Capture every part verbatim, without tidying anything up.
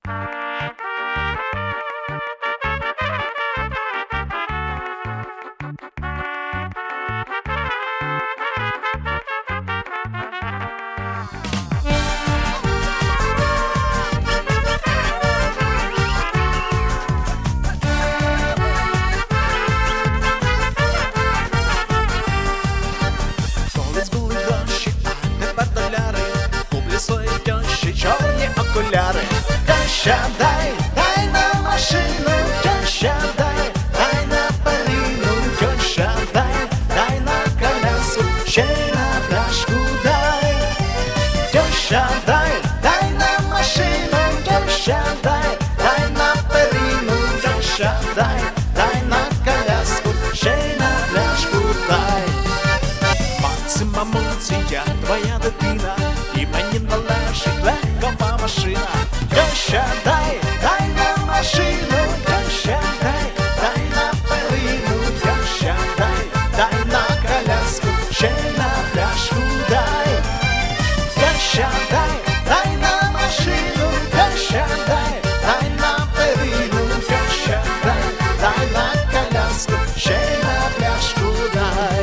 Теща, дай, дай на машину, теща, дай, дай на перину, теща, дай, дай на коляску, ще й на пляшку дай. Теща, дай, дай на машину, теща, дай, дай на перину, теща, дай, дай на коляску, ще й на пляшку дай. Маці, мамуці, я твоя дитина, і мені належить легкова машина. Теща, дай, дай на машину, теща, дай, дай на перину, теща, дай, дай на коляску, ще й на пляшку дай. Теща, дай, дай на машину, теща, дай, дай на перину, теща, дай, дай на коляску, ще й на пляшку дай.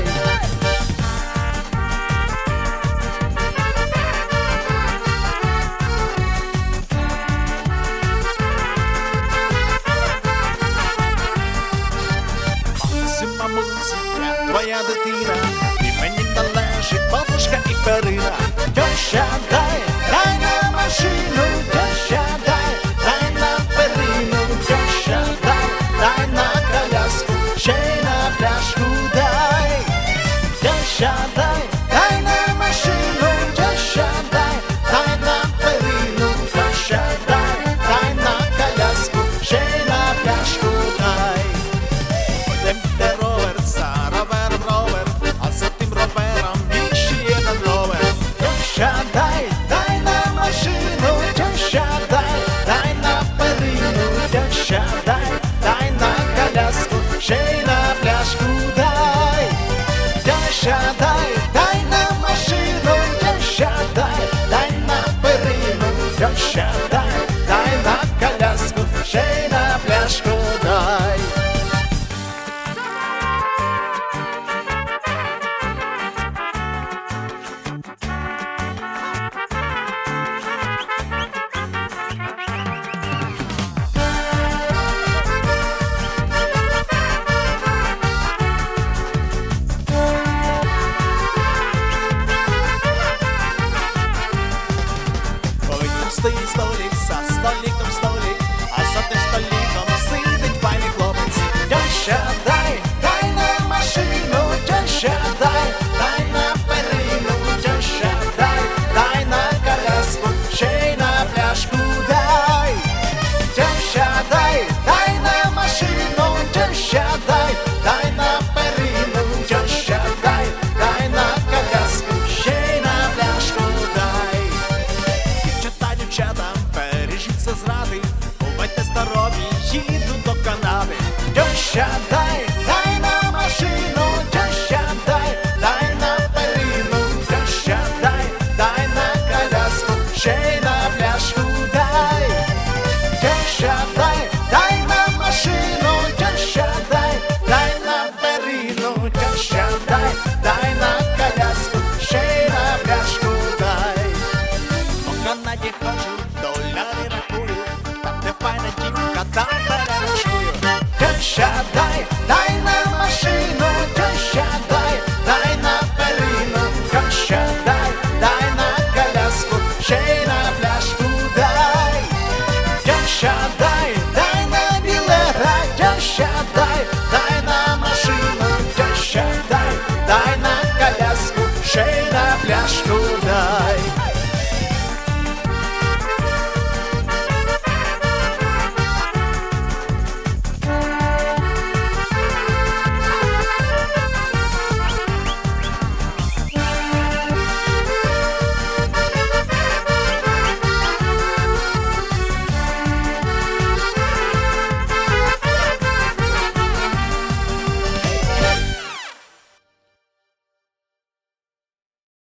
Мамуся, я твоя дитина, і мені належить подушка і перина. Теща, дай, дай на машину, теща, дай, дай на перину, теща, дай, дай на коляску, ще й на пляшку дай. Теща, дай, дай на машину, теща, дай, дай на перину, теща, дай, дай на коляску, ще й на пляшку дай. Теща, дай, дай на машину, теща, дай, дай на перину, теща, дай, дай на коляску, ще й на пляшку дай. Теща, дай, дай на машину, теща, дай, дай на перину, теща, дай, дай на коляску, ще й на пляшку дай. Стоїть столик, за столиком столик, а за тим столиком сидить файний хлопець. Теща, дай, дай на машину, теща, дай, дай на перину, теща, дай, дай на коляску, ще й на пляшку дай. Теща, дай, дай на машину, теща, дай, дай на перину, теща, дай, дай на коляску, ще й на пляшку дай. Дівчата, бережіться зради, бувайте здорові, їду до Канади. Теща,